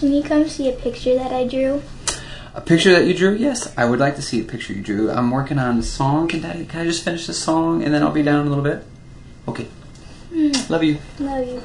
can you come see a picture that I drew? A picture that you drew? Yes, I would like to see a picture you drew. I'm working on the song. Can I just finish the song and then I'll be down in a little bit? Okay. Love you. Love you.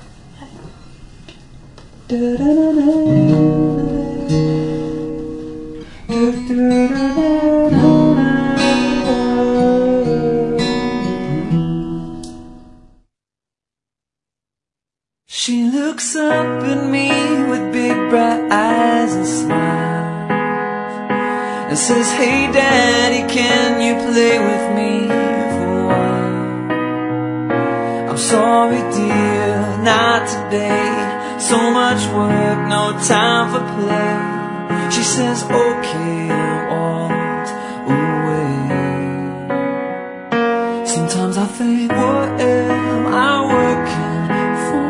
She looks up at me with big bright eyes and smiles and says, "Hey Daddy, can you play with me for a while?" "I'm sorry dear, not today. So much work, no time for play." She says, "Okay," and walks away. Sometimes I think, what am I working for?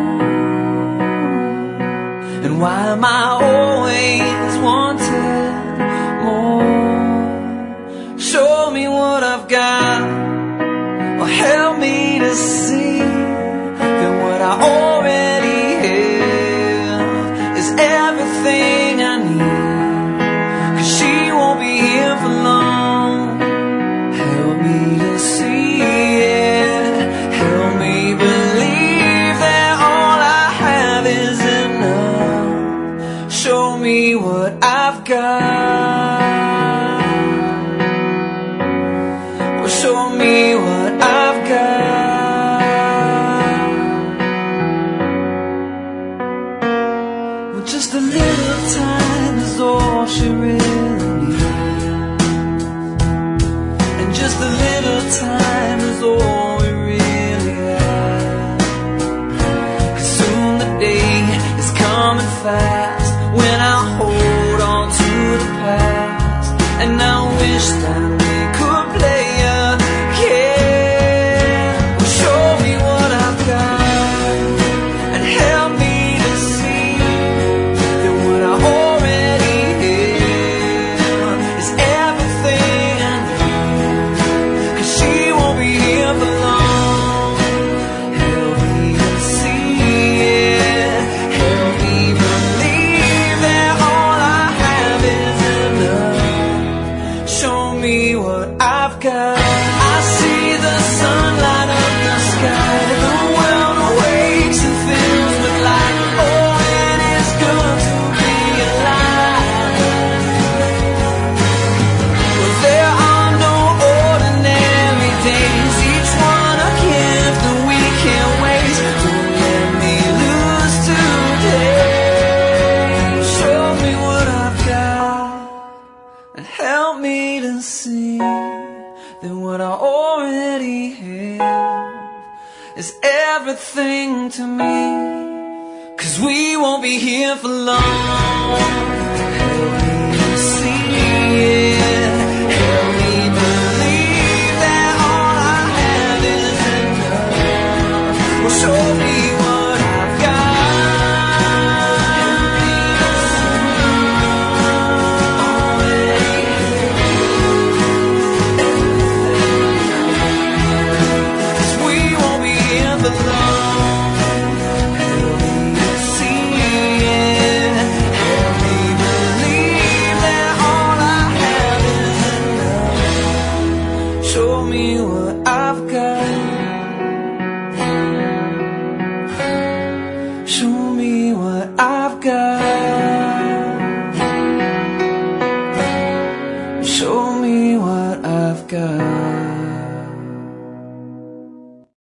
And why am I always wanting more? Show me what I've got, or help me to see that what I already have is everything I need. 'Cause she won't be here for long. Help me to see it. Help me believe that all I have is enough. Show me what I've got. Well, show me what I've got. Well, just a little time is all she really needs. And just a little time is all we really have. 'Cause soon the day is coming fast when I hold on to the past. And I wish that we could play again. Well, show me what I've got and help me to see that what I already have is everything I need. 'Cause she won't be here for long. Help me to see it. Help me believe that all I have is enough. Show me what I've got. I see the sun light up the sky. The world awakes and fills with light. Oh, it is good to be alive. Well, there are no ordinary days, each one a gift that we can't waste. Don't let me lose today. Show me what I've got and help me to see that what I already have is everything to me. 'Cause we won't be here for long. Help me to see it. Help me believe that all I have is enough. Well, show me what I've got. Already. 'Cause we won't be here for long. Help me to see it. Help me believe that all I have is enough. Show me what I've got. Show me what I've got. Show me what I've got.